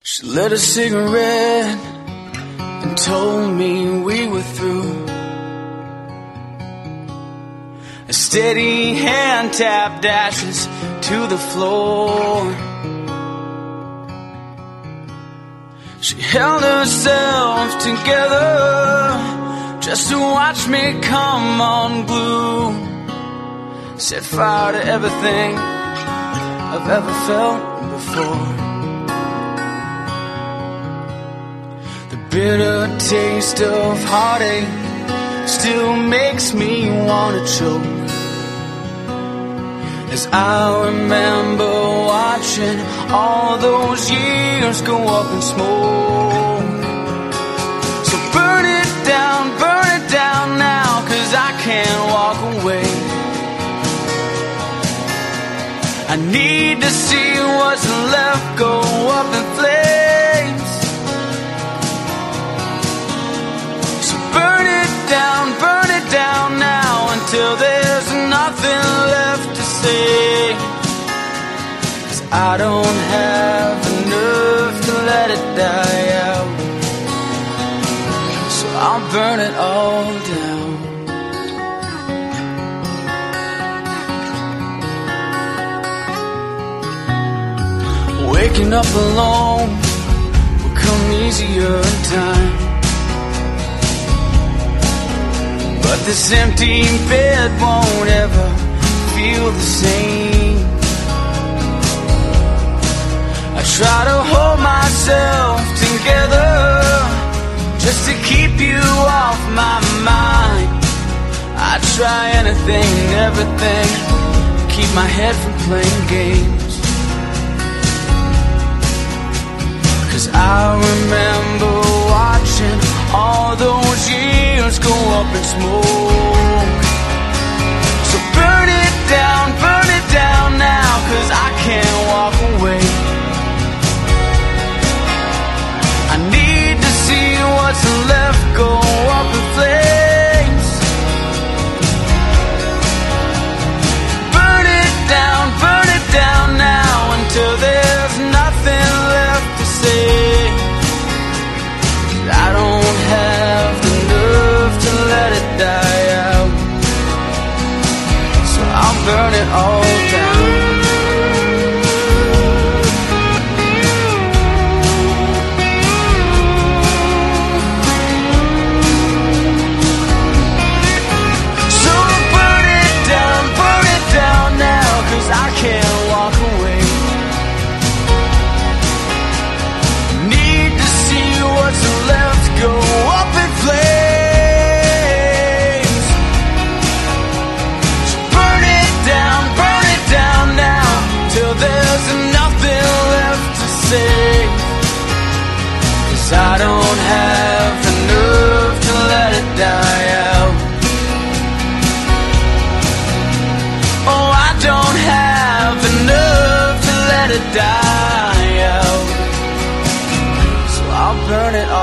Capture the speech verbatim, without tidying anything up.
She lit a cigarette and told me we were through. A steady hand tapped ashes to the floor. She held herself together just to watch me come unglued. Set fire to everything I've ever felt before. The bitter taste of heartache still makes me wanna choke as I remember watching all those years go up in smoke. So burn it down, burn it down now, 'cause I can't walk away. I need to see what's left go up in flames. So burn it down, burn it down now until there's nothing left to say. 'Cause I don't have the nerve to let it die out. So I'll burn it all down. Waking up alone will come easier in time, but this empty bed won't ever feel the same. I try to hold myself together just to keep you off my mind. I try anything and everything to keep my head from playing games. 'Cause I remember watching all those years go up in smoke. So burn it down, burn it down now, 'cause I can't walk away. I need to see what's left go up in flames. Burn it down, burn it down now until there's nothing left to say. I don't have the nerve to let it die out, so I'll burn it all down. So burn it down, burn it down now, 'cause I can't walk away. Need to see what's left go up in flames. So burn it down, burn it down now, till there's nothing left to say. 'Cause I don't have the nerve to let it die out. Oh, I don't have the nerve to let it die out. So I'll burn it all